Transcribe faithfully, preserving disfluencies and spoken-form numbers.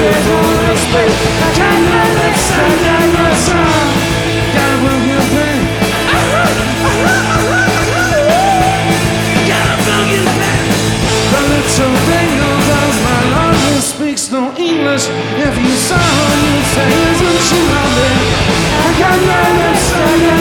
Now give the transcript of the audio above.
space, only space. I can't understand your song. Gotta move your pain. Gotta move your pain. The little dingo bells, my Lord, who speaks no English. If you saw her, you'd say, isn't she lovely? I can't understand.